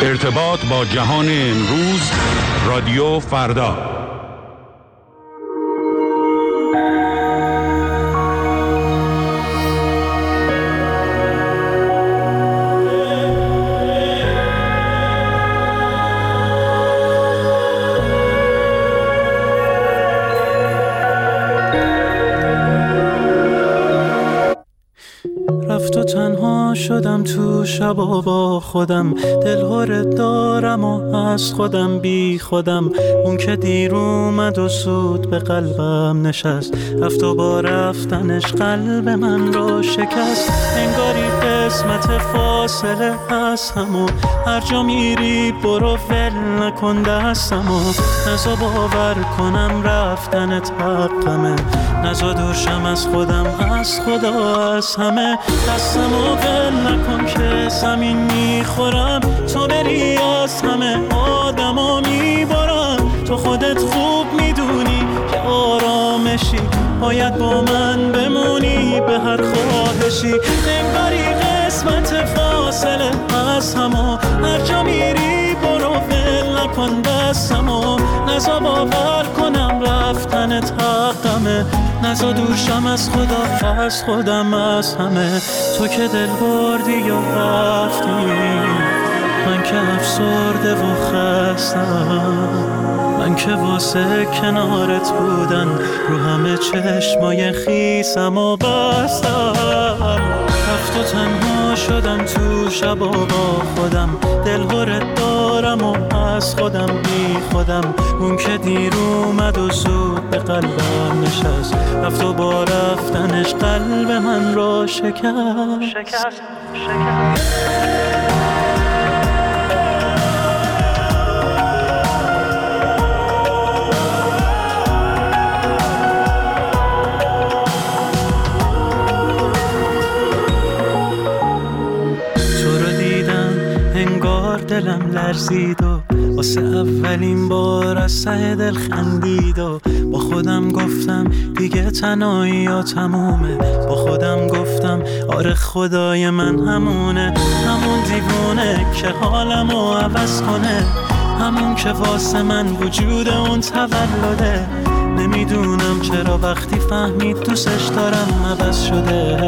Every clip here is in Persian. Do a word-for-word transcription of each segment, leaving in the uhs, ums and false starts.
ارتباط با جهان امروز، رادیو فردا. رفت و تنها شدم تو شبا با خودم، دلهور دارم و از خودم بی خودم. اون که دیر اومد و سود به قلبم نشست، رفت و با رفتنش قلب من رو شکست. انگاری قسمت فاصله از همو، هر جا میری برو ول نکن دستمو. نزا باور کنم رفتنت حقمه، نزا دوشم از خودم، از خدا، از همه. دستمو ول نکن که زمین میخورم، تو بری از همه آدمو میبارم. تو خودت خوب میدونی که آرامشی، باید با من بمونی به هر خواهشی. انگاری قسمت فاصله از همو، هر جا میری برو ول نکن دستمو. نزا باور کنم رفتنت حقمه، نزا دورشم از خدا، از خودم، از همه. تو که دل بردی و رفتی، من که افسرده و خستم. من که واسه کنارت بودن رو همه چشمای خیسم و بستم. رفت و تنها شدم تو شبا با خودم، دلهورت دارم و از خودم بی خودم. اون که دیر اومد و زود به قلبم نشست، رفت و با رفتنش قلب من را شکست شکست شکست. دلم لرزید و واسه اولین بار از ته دل خندید و با خودم گفتم دیگه تنهایی یا تمومه. با خودم گفتم آره خدای من همونه، همون دیوونه که حالمو عوض کنه، همون که واسه من وجود اون تولده. نمیدونم چرا وقتی فهمید دوستش دارم عوض شده.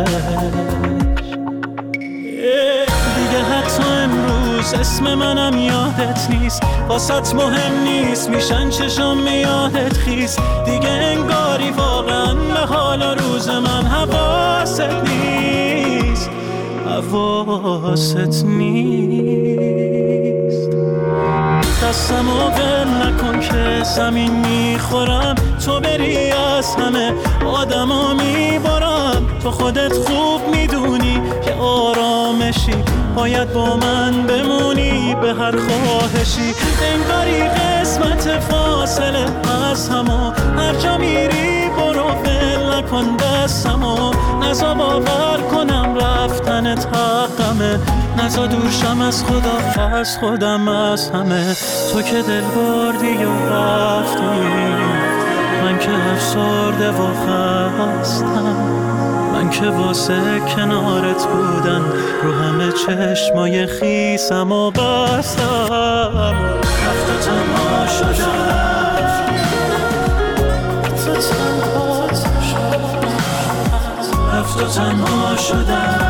دیگه حتی امروز اسم منم یادت نیست، واسط مهم نیست میشن چشم یادت خیس. دیگه انگاری واقعا به حال روز من حواست نیست، حواست نیست. دستمو ول نکن که زمین میخورم، تو بری از همه آدمو میبارم. تو خودت خوب میدونی که آرامشی، باید با من بمونی به هر خواهشی. انگاری قسمت فاصله از همو، هر جا میری برو ول نکن دستمو. نزا باور کنم رفتنت حقمه، نزا دورشم از خدا، از خودم، از همه. تو که دل بردی و رفتی، من که افسرده و خستم. من که واسه کنارت بودن رو همه چشمای خیسم و بستم. رفت و تنها شدم، رفت و تنها شدم، رفت و تنها شدم.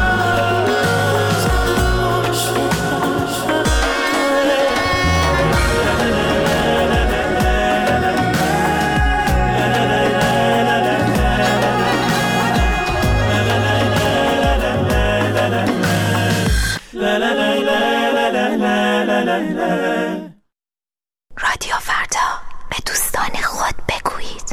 رادیو فردا، به دوستان خود بگویید.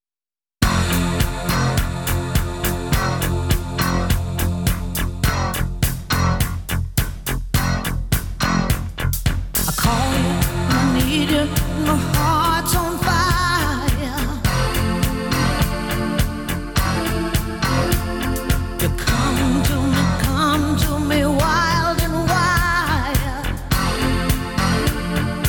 I call you, I need you, my heart's on fire. You come to me, come to me wild and wild.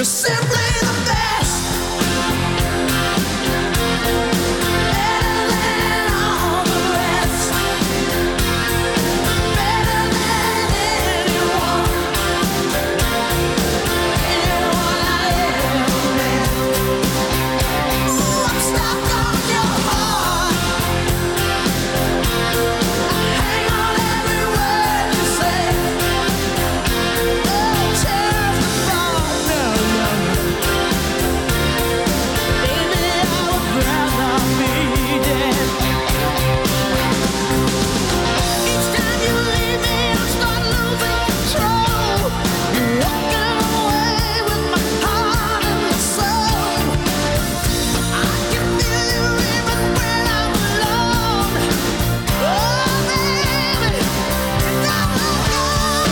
You're simply the best. Better than all the rest. Better than anyone. Anyone I ever met. Ooh, I'm stuck on your heart. I hang on every word you say. Oh, tear the thought. No, no, no. Baby, I would rather be dead. Each time you leave me, I start losing control. Walking away with my heart and soul. I can feel you even when I'm alone. Oh, baby, and I won't go.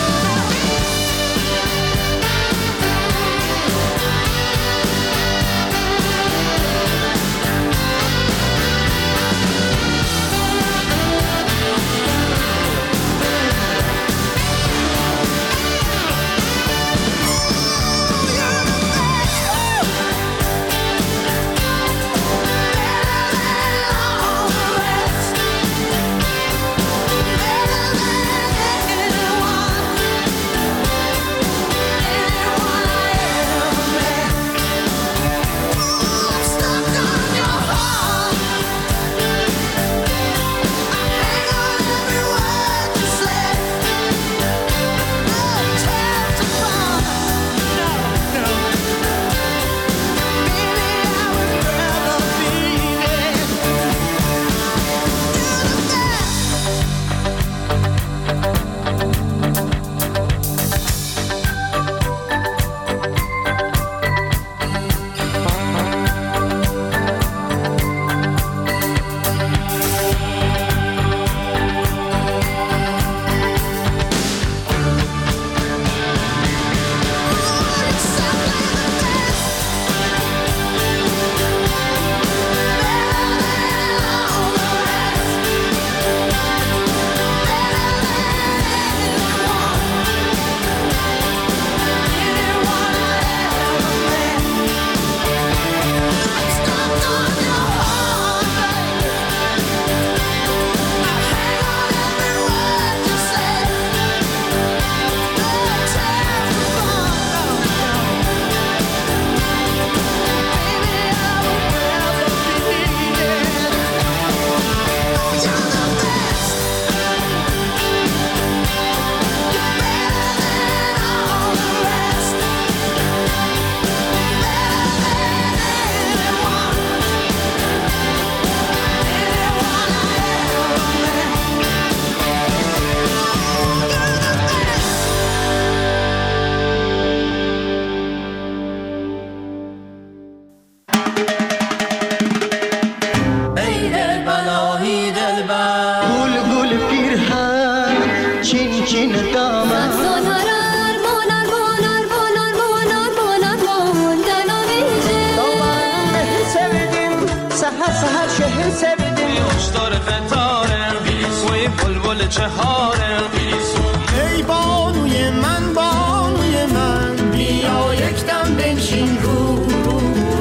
ای بانوی من بانوی من بیا یک دم بنشین رو رو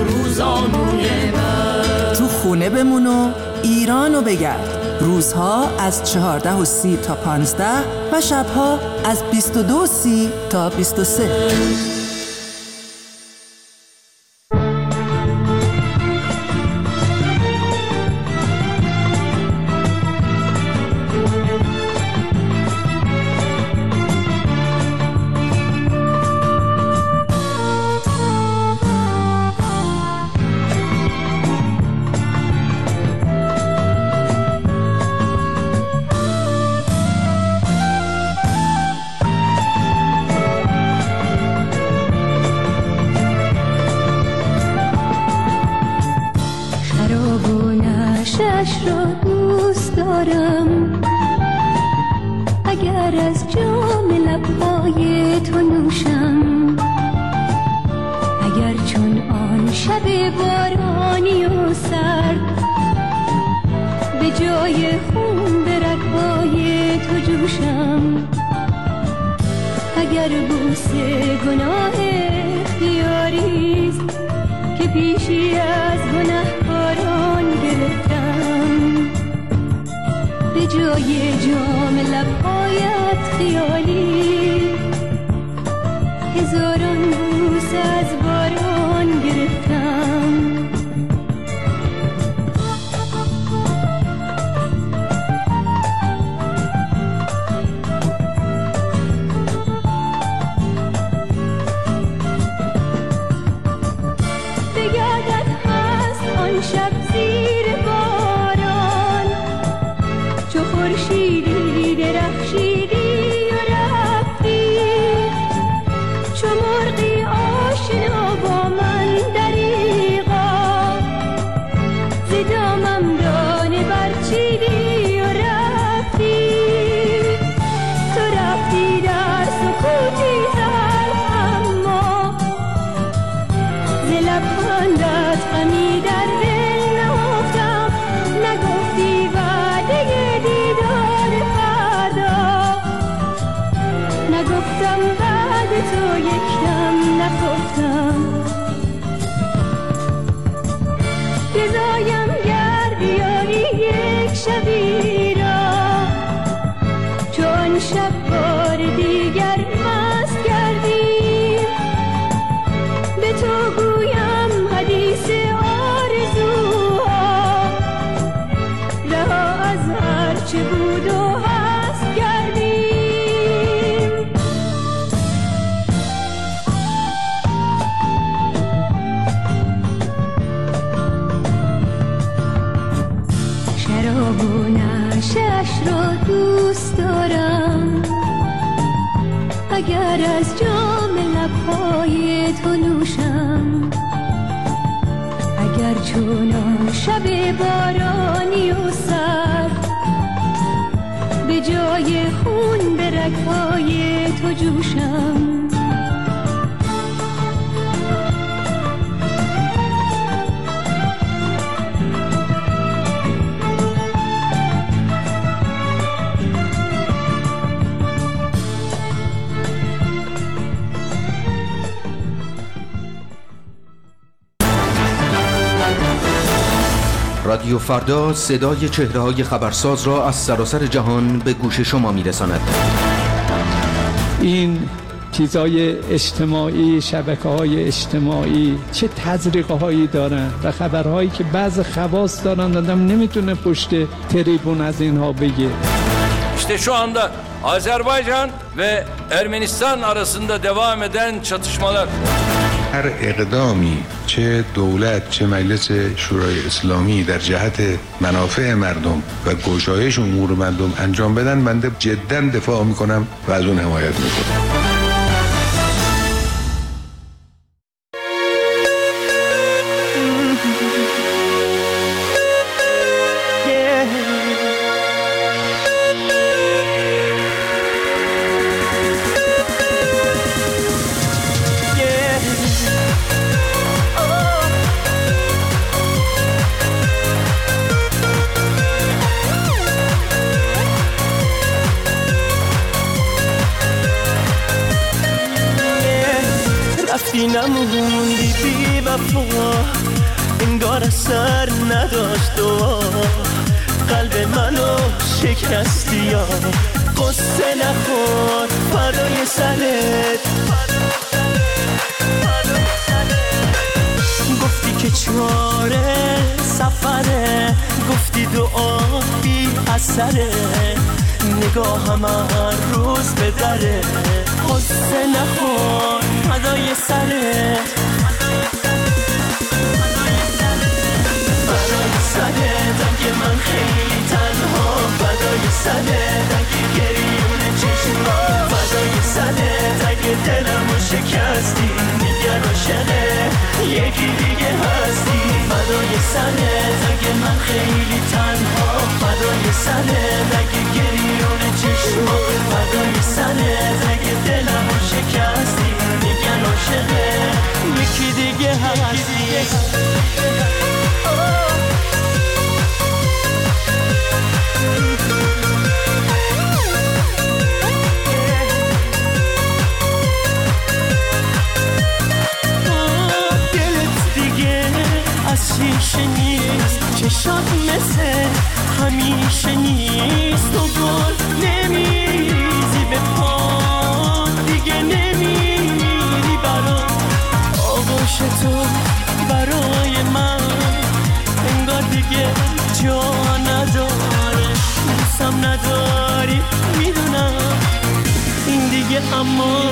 روزانوی من. تو خونه بمون و ایرانو بگرد. روزها از چهارده و سی تا پانزده و شبها از بیست و دو و سی تا بیست و سه. اگر بوسه گناه بیاری پیشی از گنهکاران گرفتم، به جای جام لبهایت خیالی هزاران بوس از باران گرفتم. شب زیر باران چو خورشیدی درخشیدی و رفتی، چو مرغی آشنا با من دریغا ز دامم دانه برچیدی و رفتی. تو رفتی در سکوتی تلخ اما ز لبخندت غمی در تو یکدم نخفتم. رضایم گر بیاری یک شبی را چون شب بار دیگر مست کردیم، به تو گویم حدیث آرزوها رها از هر چه بود و هست کردیم. شراب و نشأش را دوست دارم، اگر از جام لبهای تو نوشم، اگر چون شب بارانی و سرد به جای خون به رگ‌های تو جوشم. رادیو فردا صدای چهره‌های خبرساز را از سراسر جهان به گوش شما می‌رساند. این چیزهای اجتماعی، شبکه‌های اجتماعی چه تزریق‌هایی دارن و خبرهایی که بعض خواص دارن آدم نمیتونه پشت تریبون از اینها بگه. İşte şu anda Azerbaycan ve Ermenistan arasında devam eden çatışmalar. هر اقدامی چه دولت چه مجلس شورای اسلامی در جهت منافع مردم و گشایش امور مردم انجام بدن، بنده جدا دفاع میکنم و از اون حمایت میکنم. نموندی بی وفا، انگار اثر نداشت و قلب منو شکستی. یا قصه نخور فدای سرت، گفتی که چاره سفره، گفتی دعا بی اثره، نگاهم هر روز به دره. قصه نخور فدای سرت، فدای سرت اگه من خیلی تنها، فدای سرت اگه گریون چشما، فدای سرت اگه دلمو شکستی، میگن عاشقه یکی دیگه هستی. فدای سرت اگه من خیلی تنها، فدای سرت اگه گریون چشما، فدای سرت اگه دلمو شکستی، میگن عاشقه یکی دیگه هستی. دلت دیگه چشات مثل همیشه نیست و گل نمیریزی به پا دیگه نمیری برام آغوش تو برای من انگار دیگه جا نداره دوستم نداری میدونم این دیگه اما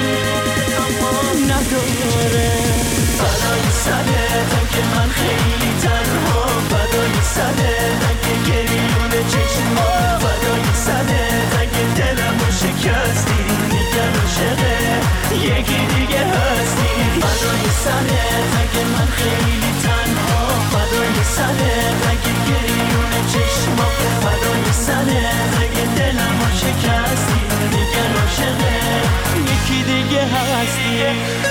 نداره فدای سرتم که من خیلی تنها فدای سرتم که گریون چشما فدای سرتم که دلمو شکستی دیگر عاشقه یکی دیگه هستی فدای سرتم که من خیلی تنها فدای سرتم که گریون چشما فدای سرتم که دلمو شکستی دیگر عاشقه یکی دیگه هستی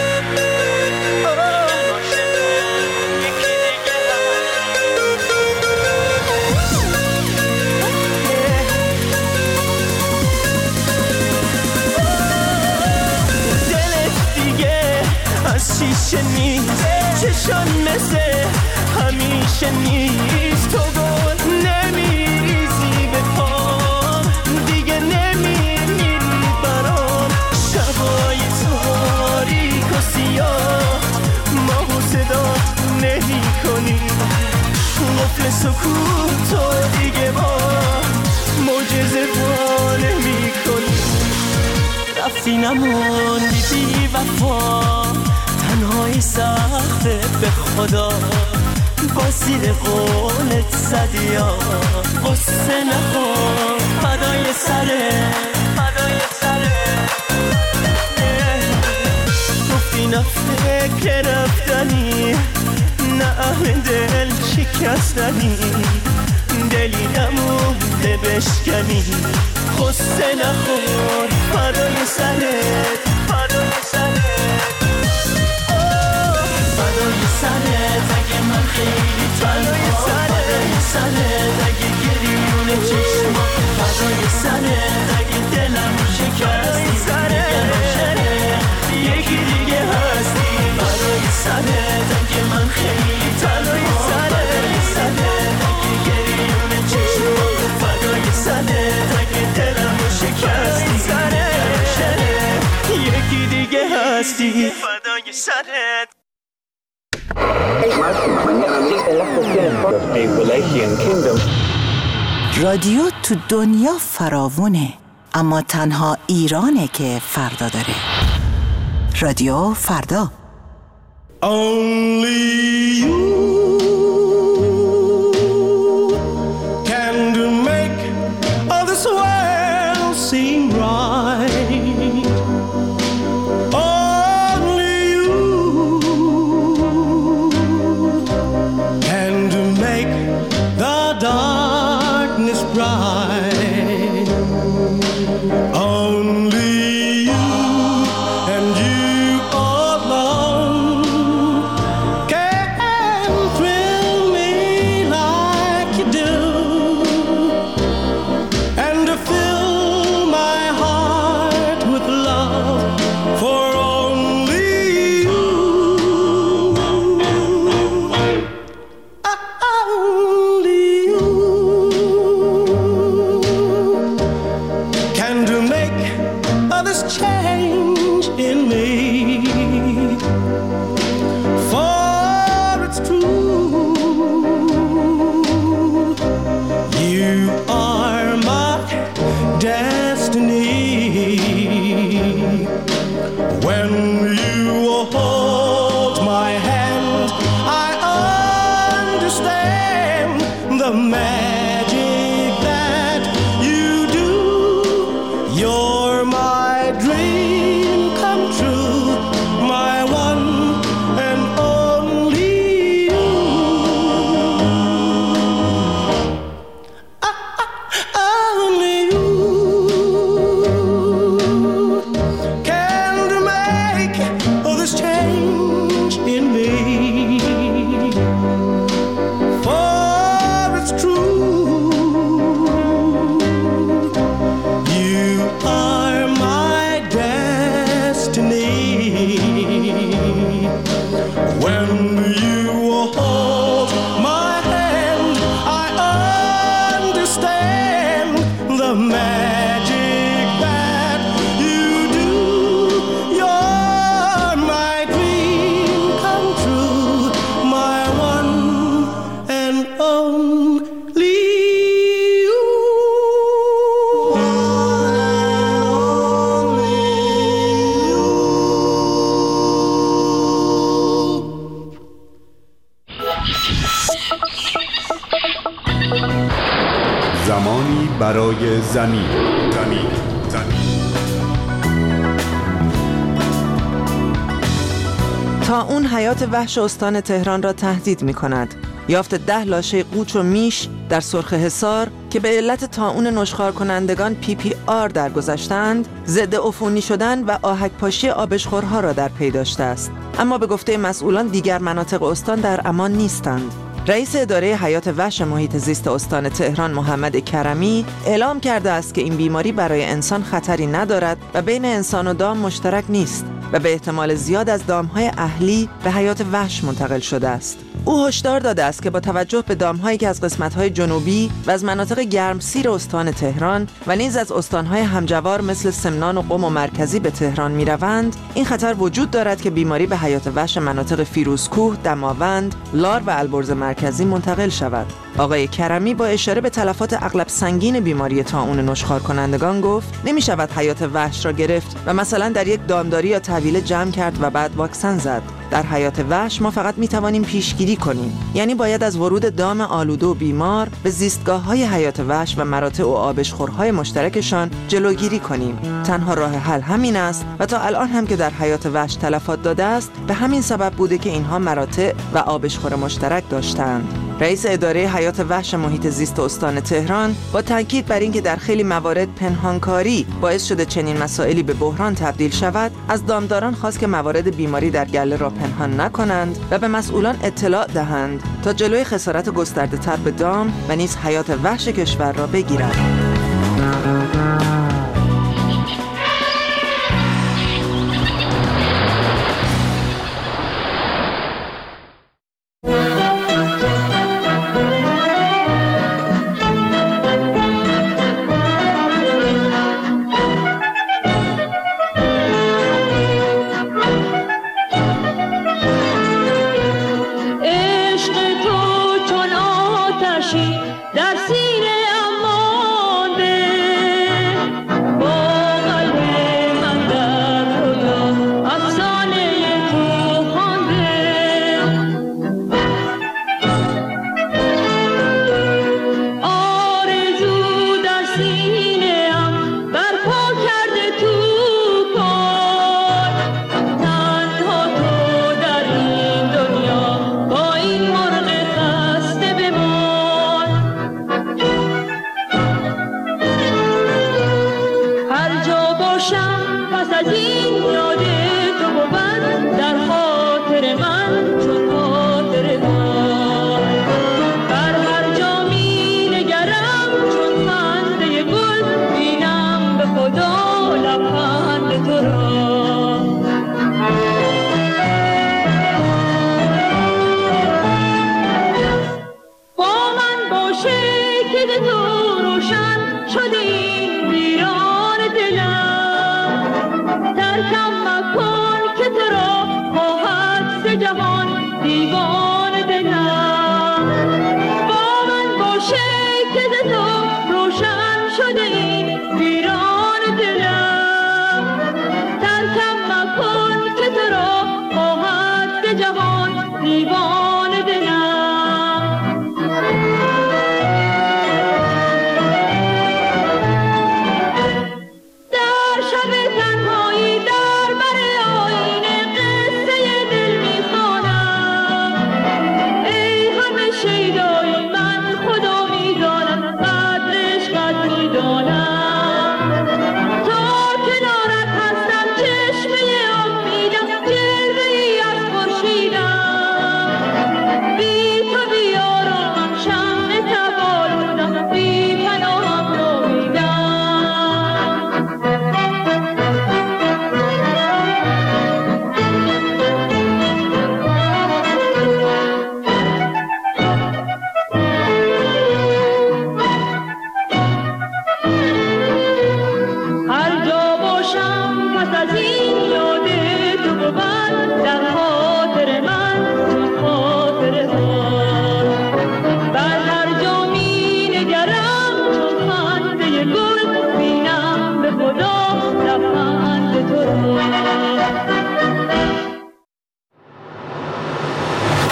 شیشه نیست چشان مثل همیشه نیست تو گل نمیریزی به پام دیگه نمیری برام شبای تاریک و سیاه ما صدا نمی کنی قفل سکوت تو دیگه با معجزه با نمی کنی رفتی نموندی بی وفا تنهایی سخته به خدا با زیر قولت زدی ها قصه نخور فدای سره فدای سره گفتی نه فکر رفتنی نه اهل دل شکستنی دلی نمونده بشکنی قصه نخور فدای سرت فدای سرت فدای سرت اگه من خیلی تنها فدای سرت اگه گریون چشما فدای سرت اگه دلمو شکستی دیگر عاشقه یکی دیگه هستی فدای سرت اگه من خیلی تنها فدای سرت اگه گریون چشما فدای سرت اگه دلمو شکستی دیگر عاشقه یکی دیگه هستی فدای سرت رادیو تو دنیا فراوونه اما تنها ایرانه که فردا داره. رادیو فردا. Only you can do make all this world seem right. Only you can do make the darkness bright. Only you and you alone can برای زمین. زمین. زمین. طاعون حیات وحش استان تهران را تهدید می کند. یافت ده لاشه قوچ و میش در سرخ حصار که به علت طاعون نشخوار کنندگان پی پی آر درگذشتند، ضد عفونی شدن و آهک‌پاشی آبشخورها را در پی داشته است. اما به گفته مسئولان دیگر مناطق استان در امان نیستند. رئیس اداره حیات وحش محیط زیست استان تهران محمد کرمی اعلام کرده است که این بیماری برای انسان خطری ندارد و بین انسان و دام مشترک نیست و به احتمال زیاد از دامهای اهلی به حیات وحش منتقل شده است. او هشدار داده است که با توجه به دامهایی که از قسمت‌های جنوبی و از مناطق گرمسیر استان تهران و نیز از استان‌های همجوار مثل سمنان و قم و مرکزی به تهران می‌روند، این خطر وجود دارد که بیماری به حیات وحش مناطق فیروزکوه، دماوند، لار و البرز مرکزی منتقل شود. آقای کرمی با اشاره به تلفات اغلب سنگین بیماری طاعون نشخوار کنندگان گفت نمی شود حیات وحش را گرفت و مثلا در یک دامداری یا طویله جمع کرد و بعد واکسن زد. در حیات وحش ما فقط می توانیم پیشگیری کنیم، یعنی باید از ورود دام آلوده و بیمار به زیستگاه های حیات وحش و مراتع و آبشخورهای مشترکشان جلوگیری کنیم. تنها راه حل همین است و تا الان هم که در حیات وحش تلفات داده است به همین سبب بوده که اینها مراتع و آبشخور مشترک داشتند. رئیس اداره حیات وحش محیط زیست استان تهران با تاکید بر اینکه در خیلی موارد پنهانکاری باعث شده چنین مسائلی به بحران تبدیل شود، از دامداران خواست که موارد بیماری در گله را پنهان نکنند و به مسئولان اطلاع دهند تا جلوی خسارت گسترده تر به دام و نیز حیات وحش کشور را بگیرند.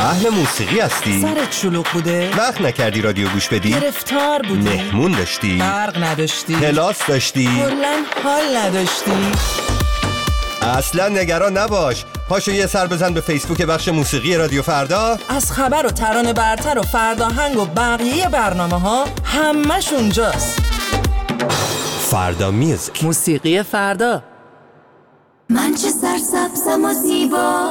اهل موسیقی هستی؟ سرت شلوغ بوده؟ وقت نکردی رادیو گوش بدی؟ گرفتار بودی؟ مهمون داشتی؟ برق نداشتی؟ کلاس داشتی؟ کلاً حال نداشتی؟ اصلا نگران نباش. پاشو یه سر بزن به فیسبوک بخش موسیقی رادیو فردا. از خبر و ترانه برتر و فرداهنگ و بقیه برنامه ها همش اونجاست. فردا میوزیک، موسیقی فردا. من چه سرسبزم و زیبا،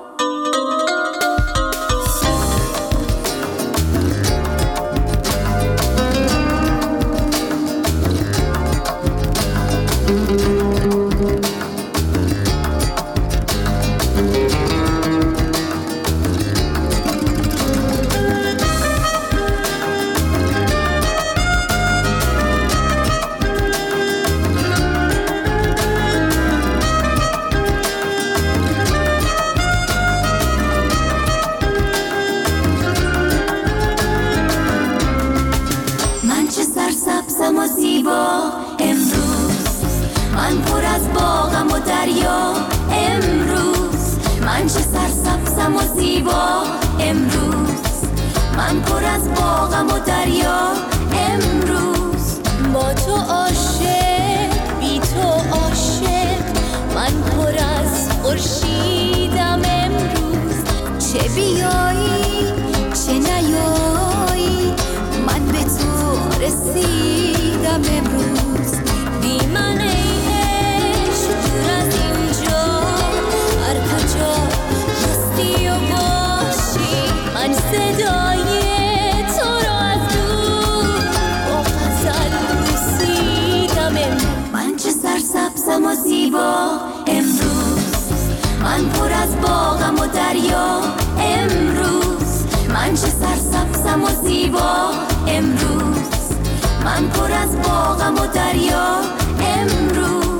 امروز من پر از باغم و دریا، امروز من چه سرسبزم و زیبا، امروز من پر از باغم و دریا، امروز با تو عاشق، بی تو عاشق، من پر از خورشیدم، امروز چه بیایی چه نیایی من به تو رسیدم، امروز بی من ای عشق دور از اینجا، هر کجا هستی و باشی من صدای تو را از دور با غزل رسیدم، امروز من چه سرسبزم و زیبا، امروز من پر از باغم و دریا، امروز من چه سرسبزم و زیبا، امروز من پر از باغم و دریا، امروز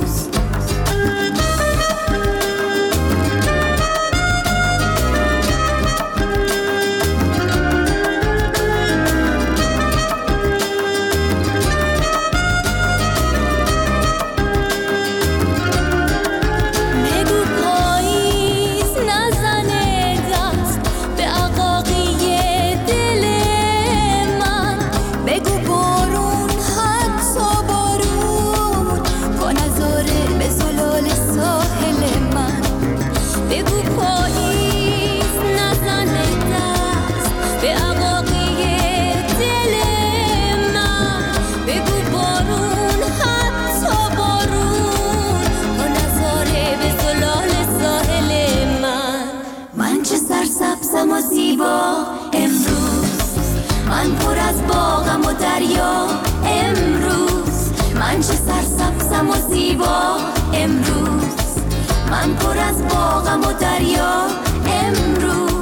بگو پاییز نزنه دست به عقاقی دل من، بگو بارون حتی بارون کن نظاره به زلال ساحل من، بگو پاییز نزنه دست به عقاقی دل من، بگو بارون حتی بارون کن نظاره به زلال ساحل من، من چه سرسبزم و زیبا، امروز من پر از باغم و دریا، امروز من چه سرسبزم و زیبا، امروز من پر از باغم و دریا، امروز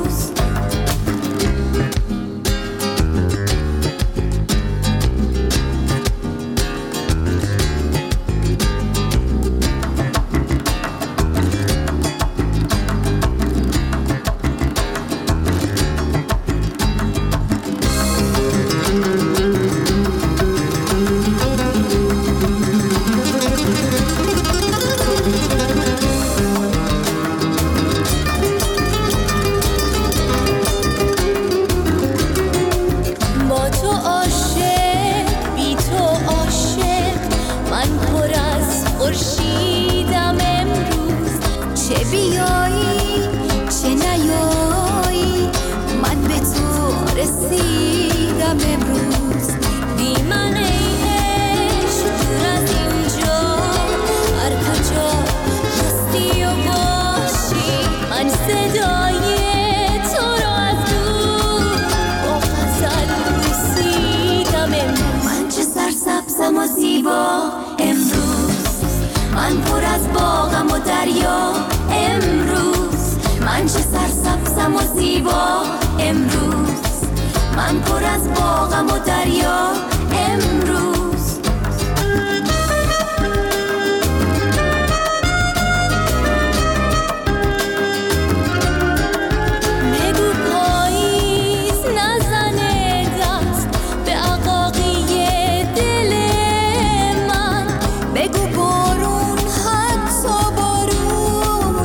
با تو عاشق، بی تو عاشق، من پر از خورشیدم، امروز چه بیایی چه نیایی من به تو رسیدم، امروز بی من ای عشق دور از اینجا، هر کجا هستی و باشی من صدای تو را از دور با غزل رسیدم، امروز من چه سرسبزم و زیبا، امروز من پر از باغم و دریا، امروز من چه سرسبزم و زیبا، امروز من پر از باغم و دریا، امروز بگو پاییز نزنه دست به عقاقی دل من، بگو بارون حتی بارون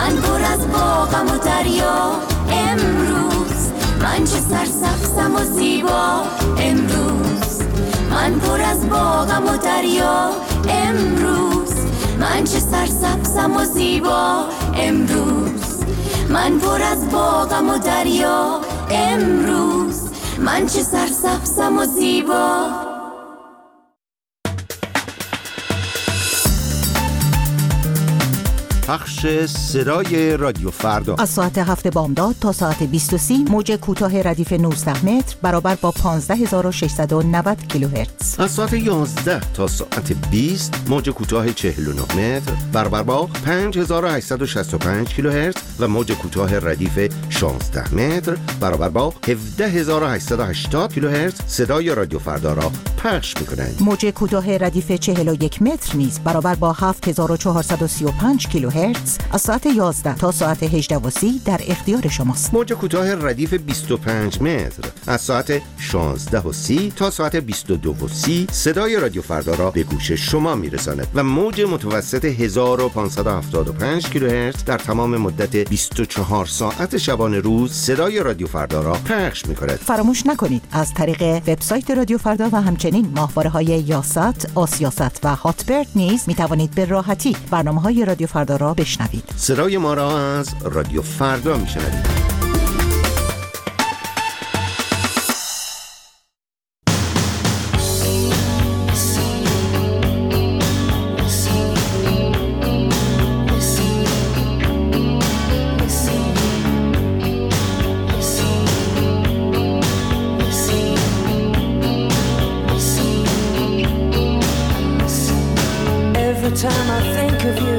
من پر از باغم و دریا امروز، من چه سرسبزم و زیبا امروز، من پر از باغم و دریا امروز، من چه سرسبزم و زیبا امروز، من پر از باغم و دریا امروز، من چه سرسبزم و زیبا. پخش صدای رادیو فردا از ساعت هفت بامداد تا ساعت بیست و سی موج کوتاه ردیف نوزده متر برابر با پانزده هزار و ششصد و نود کیلوهرتز. از ساعت یازده تا ساعت بیست موج کوتاه چهل و نه متر برابر با پنج هزار و هشتصد و شصت و پنج کیلوهرتز و موج کوتاه ردیف شانزده متر برابر با هفده هزار و هشتصد و هشتاد کیلوهرتز صدای رادیو فردا را پخش می‌کنند. موج کوتاه ردیف چهل و یک متر نیز برابر با هفت هزار و چهارصد و سی و پنج کیلوهرتز از ساعت یازده تا ساعت هجده و سی در اختیار شماست. موج کوتاه ردیف بیست و پنج متر از ساعت شانزده و سی تا ساعت بیست و دو و سی صدای رادیو فردا را به گوش شما میرساند و موج متوسط هزار و پانصد و هفتاد و پنج کیلوهرتز در تمام مدت بیست و چهار ساعت شبانه روز صدای رادیو فردا را پخش می‌کند. فراموش نکنید از طریق وبسایت رادیو فردا و همچنین ماهواره‌های یاست، آسیاست و هاتبرد نیز می‌توانید به راحتی برنامه‌های رادیو فردا را بشنوید. صدای ما را از رادیو فردا میشنوید. Every time I think of you,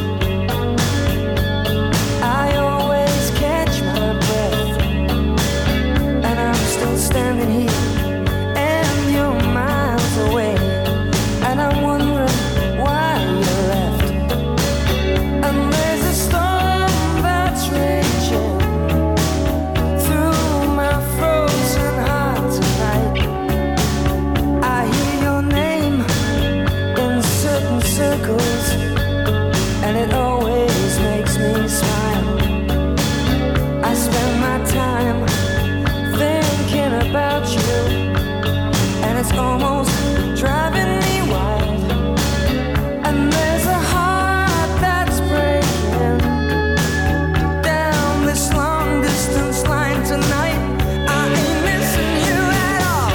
I always catch my breath, and I'm still standing here, and you're miles away, and I'm wondering why you left. And there's a storm that's raging through my frozen heart tonight. I hear your name in certain circles, and it always makes me smile. I spend my time thinking about you, and it's almost driving me wild. And there's a heart that's breaking down this long distance line tonight. I ain't missing you at all.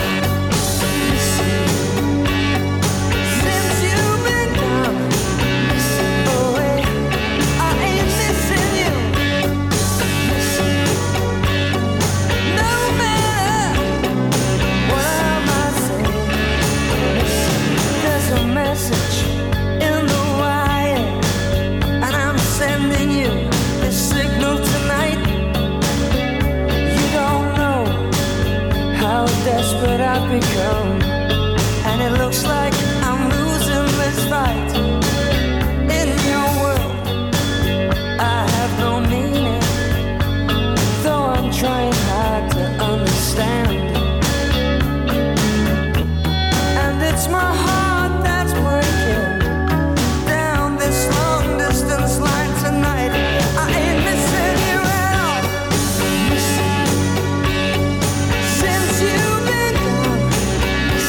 Since you've been gone away, I ain't missing you. No matter what I might say, there's a message in the wire, and I'm sending you this signal tonight. You don't know how desperate I've become, and it looks like I'm losing this fight. In your world, I have no meaning, though I'm trying hard to understand. And it's my heart that's breaking down this long distance line tonight. I ain't missing you at all. Since you've been gone,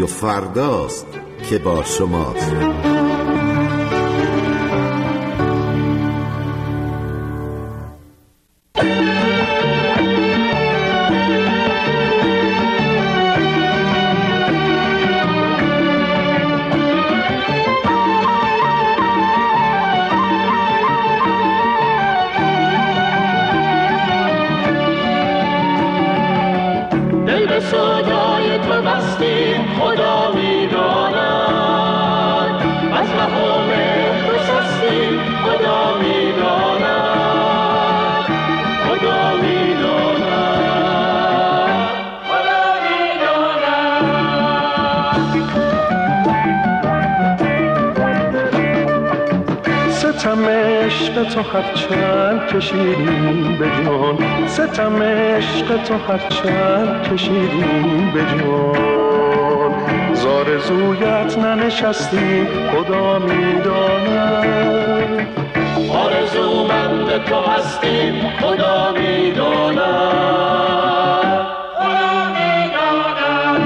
رادیو فرداست که با شماست. عشق تو هرچند کشیدیم به جان، ستم عشق تو هرچند کشیدیم به جان، زارزویت ننشستیم خدا میداند، آرزومند تو هستیم خدا میداند، خدا میداند.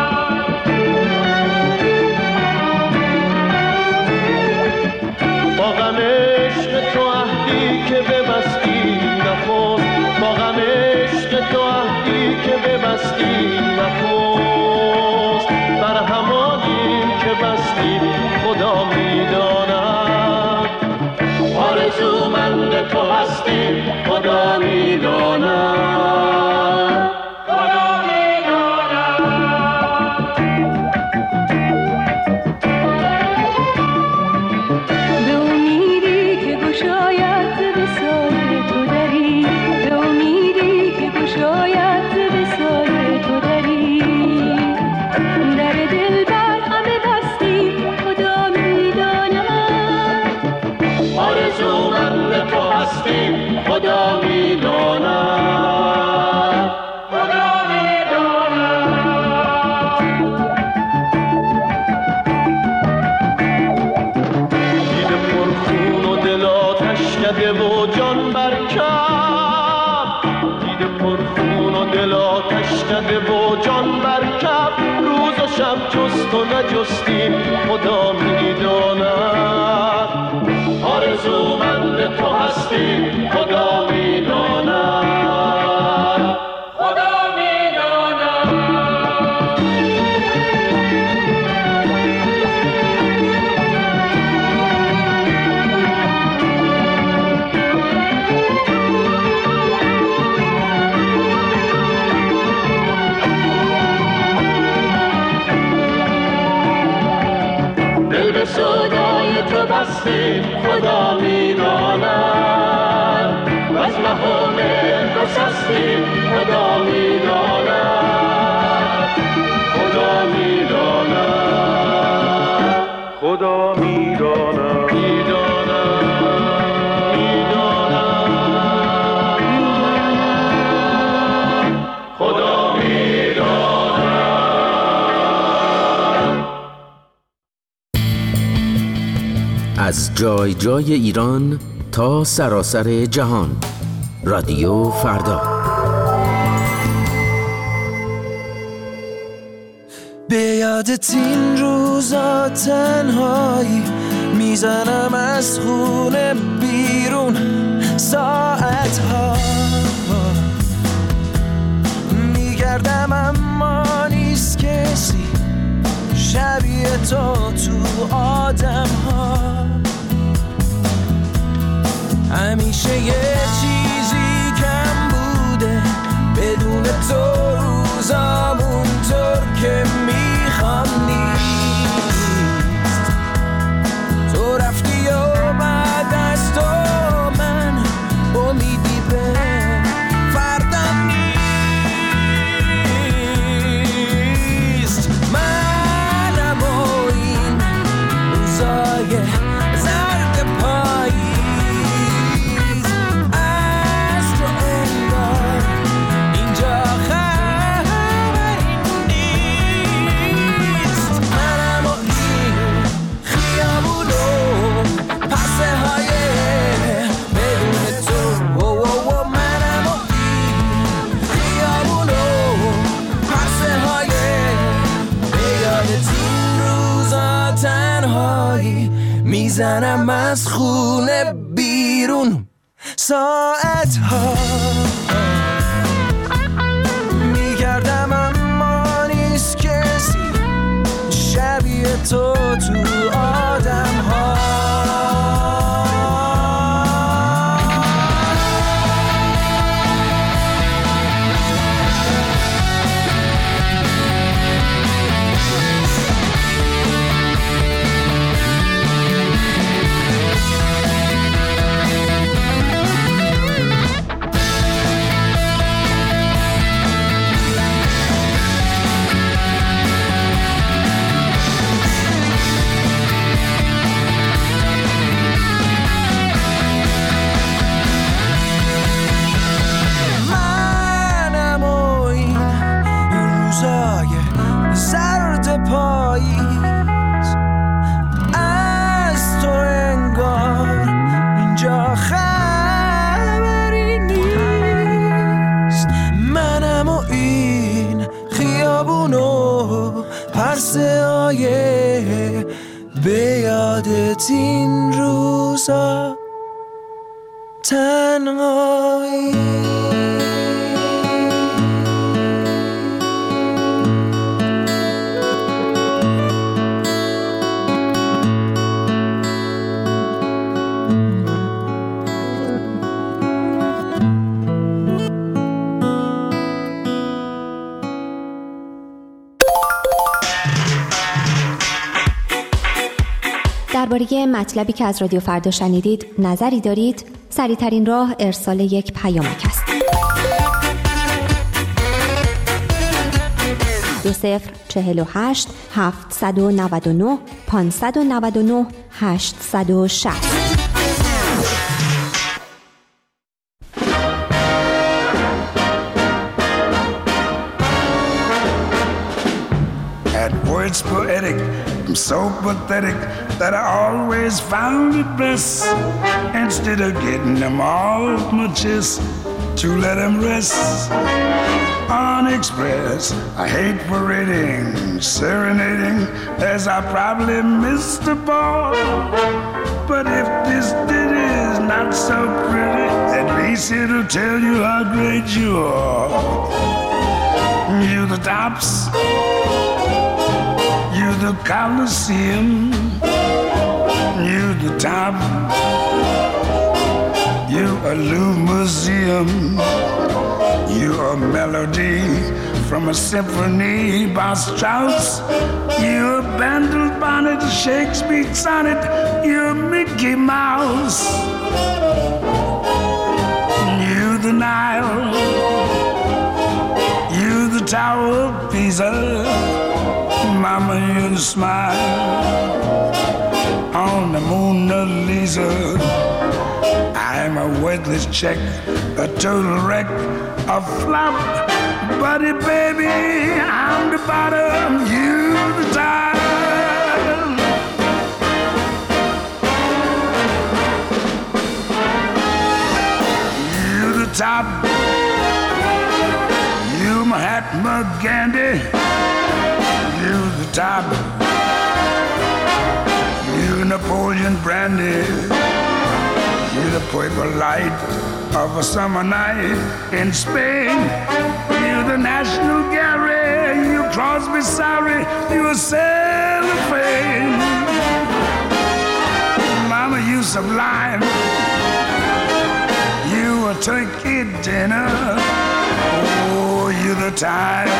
با غم عشق تو عهدی که ببستی نخست، با غم عشق تو عهدی که ببستی نخست، بر همانی که بستی خدا میداند، آرزومند تو هستیم خدا میداند، خدا میداند. به امیدی که گشاید وصال تو دری، به امیدی که گشاید وصال تو دری، در دل بر همه بستی خدا میداند، آرزومند تو هستیم خدا میداند، خدا میداند. دیده پرخون و دل آتش کده و جان برکب، دیده پرخون و دل آتش کده و جان برکب، روز و شب جست و نجستیم خدا میداند، آرزومند تو هستیم خدا میداند، خدا میداند. دل به سودای تو بستیم خدا میداند، و از مهام گسستیم خدا میداند، خدا میداند، خدا میداند، میداند، میداند، خدا میداند. از جای جای ایران تا سراسر جهان، رادیو فردا. به یادت این روزا تنهایی میزنم از خونه بیرون، ساعتها میگردم اما نیست کسی شبیه تو تو آدم ها، همیشه یه چیزی کم بوده بدون تو روزامون طور که میخوام نیست، تو رفتی و بعد از تو من امیدی به فردم نیست، منم و این روزای زرد پاییز، از تو انگار اینجا خبری نیست، منم و این خیابونو پسه های بدون تو، منم و این خیابونو پسه های به یاد تنهایی میزنم از خونه بیرون ساعت ها میگردم اما نیست کسی شبیه تو تو آدم ها به یادت این روزا تنهایی درباره مطلبی که از رادیو فردا شنیدید نظری دارید؟ سریع‌ترین راه ارسال یک پیامک است. دو صفر چهل و هشت هفتصد و نود و نه پانصد و نود و نه هشتصد و شصت. At words poetic, I'm so pathetic that I always found it best, instead of getting them off my chest, to let them rest unexpressed. I hate parading, serenading, as I probably missed the ball. But if this ditty is not so pretty, at least it'll tell you how great you are. You the tops, you the Colosseum, you the top, you a Louvre museum, you a melody from a symphony by Strauss, you a Bandel bonnet, Shakespeare sonnet, you a Mickey Mouse, you the Nile, you the Tower of Pisa, Mama, you the smile on the Mona Lisa. I'm a worthless check, a total wreck, a flop. Buddy, baby, I'm the bottom, you the top. You the top. You Mahatma Gandhi. You the top, you Napoleon Brandy, you the purple light of a summer night in Spain, you the National Gallery, you Crosby, sorry, you a cellophane. Mama, you sublime, you a turkey dinner, oh, you the time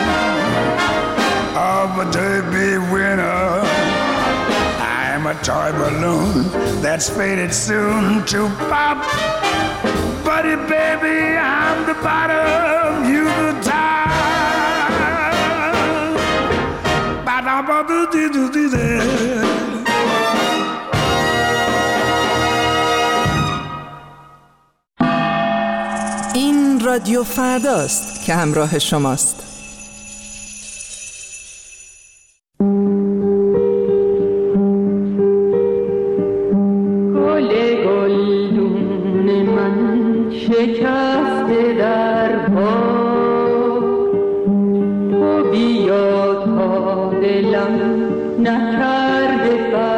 of a derby winner. I'm a toy balloon that's faded soon to pop. Buddy, baby, I'm the bottom, you the top. این رادیو فرداست که همراه شماست. شکسته در پا تو بیا تا دلم نکرده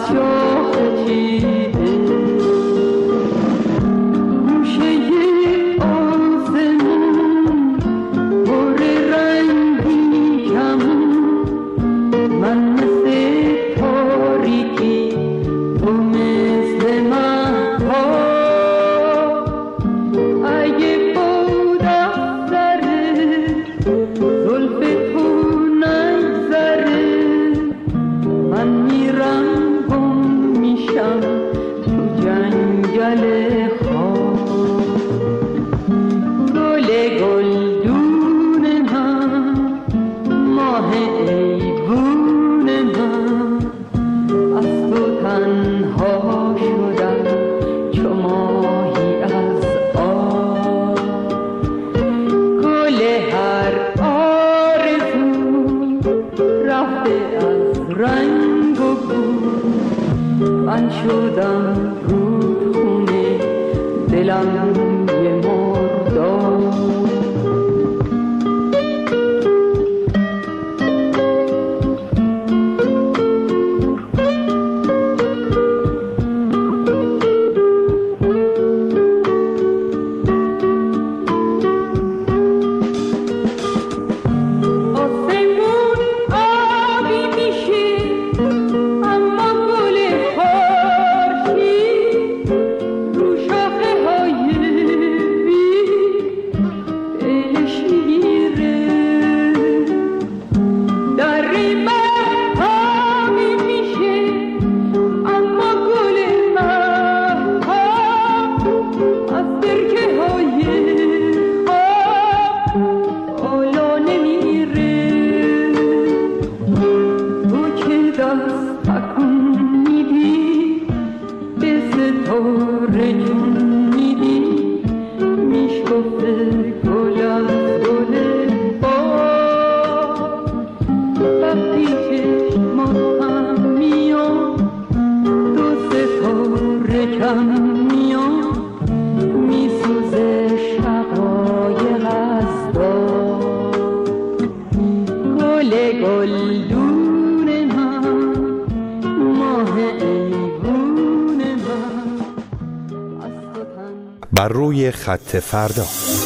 بر روی خط فردا.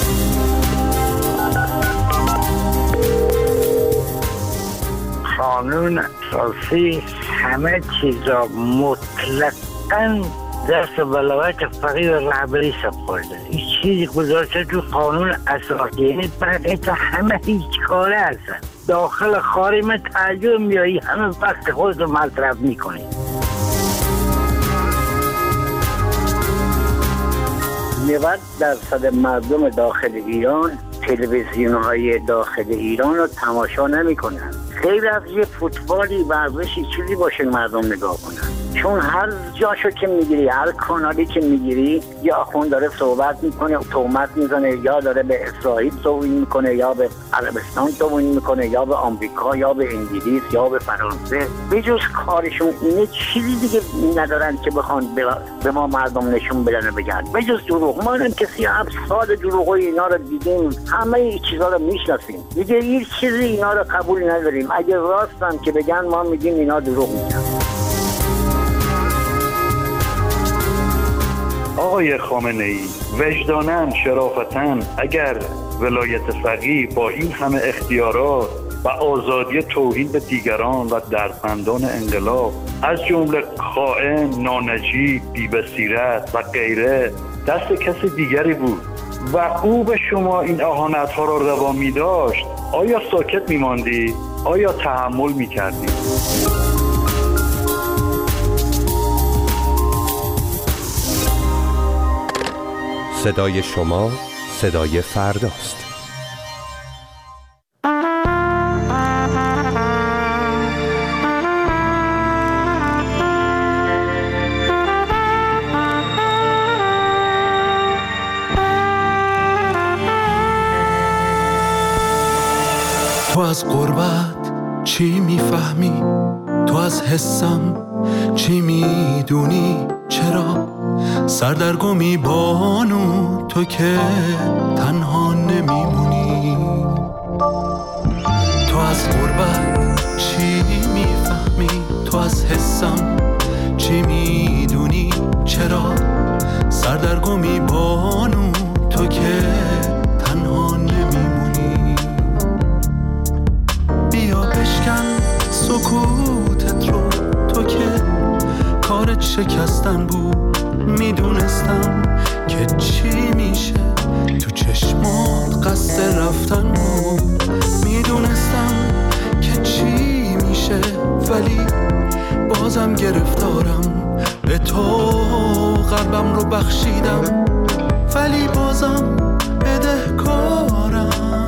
قانون اساسی همه چیزا مطلقاً دست ولایت فقیه و رهبری سپرده. این چیزی گذاشته تو قانون اساسی، یعنی برای تا همه هیچ کاره هستن. داخل خارج من تعجب میایی همه وقت خود رو مصرف میکنی. نود درصد مردم داخل ایران تلویزیون های داخل ایران رو تماشا نمی کنن. خیلی از یه فوتبالی ورزشی چیزی باشه مردم نگاه کنن، چون هر جاشو که میگیری، هر کانالی که میگیری، یا آخوند داره صحبت میکنه، تهمت میزنه، یا داره به اسرائیل توهین میکنه، یا به عربستان توهین میکنه، یا به آمریکا، یا به انگلیس، یا به فرانسه. به جز کارشون اینه چیزی دیگه ندارن که بخوان به ما مردم نشون بدن و بگن. به جز دروغ. ما هم که سی هفت سال دروغای اینا رو دیدیم، همه این چیزا رو میشناسیم. دیگه هیچ چیزی اینا رو قبول نداریم. اگه راستن که بگن ما میگیم اینا دروغ میگن. آقای خامنه‌ای، وجداناً، شرافتاً، اگر ولایت فقیه با این همه اختیارات و آزادی توهین به دیگران و دردمندان انقلاب از جمله خائن، نانجیب، بی‌بصیرت و غیره دست کسی دیگری بود و او به شما این اهانت‌ها را روا می‌داشت، آیا ساکت می‌ماندی؟ آیا تحمل می‌کردی؟ صدای شما صدای فرداست. تو از غربت چی میفهمی؟ تو از حسم چی میدونی؟ چرا سردرگمی بانو تو که تنها نمیمونی؟ تو از غربت چی میفهمی؟ تو از حسم وارد شکستن بود. میدونستم که چی میشه، تو چشمات قصد رفتن بود. میدونستم که چی میشه، ولی بازم گرفتارم. به تو قلبم رو بخشیدم، ولی بازم بدهکارم.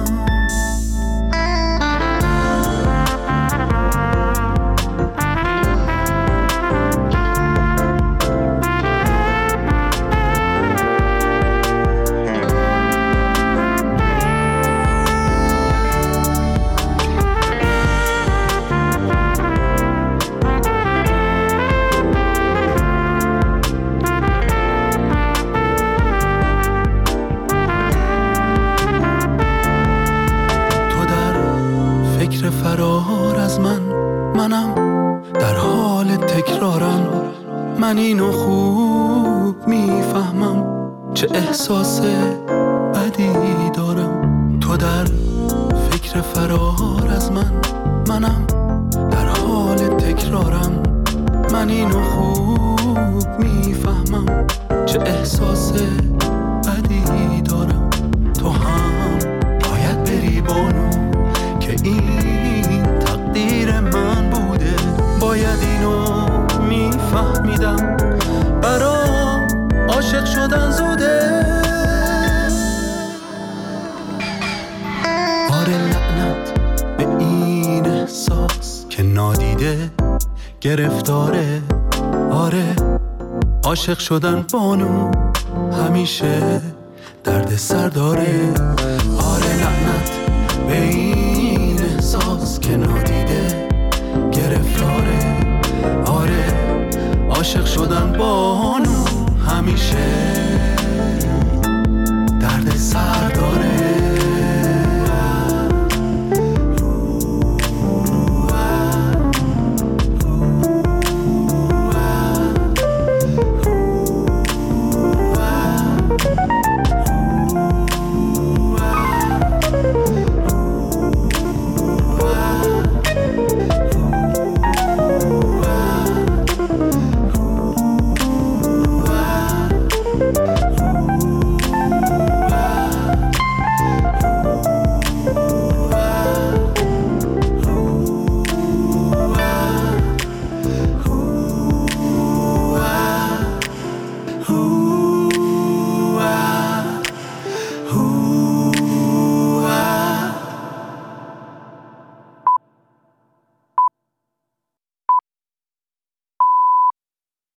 فرار از من، منم در حال تکرارم. من اینو خوب میفهمم چه احساس بدی دارم. تو در فکر فرار از من، منم در حال تکرارم. من اینو خوب میفهمم چه احساس بدی دارم. تو هم باید بری بانو که این تقدیر من بوده. باید اینو میفهمیدم، برام عاشق شدن زوده. آره لعنت به این احساس که نادیده گرفتاره. آره عاشق شدن بانو همیشه درد سر داره. آره لعنت به این احساس که نادیده گرفتاره. آره عاشق شدن بانو همیشه درد سر داره.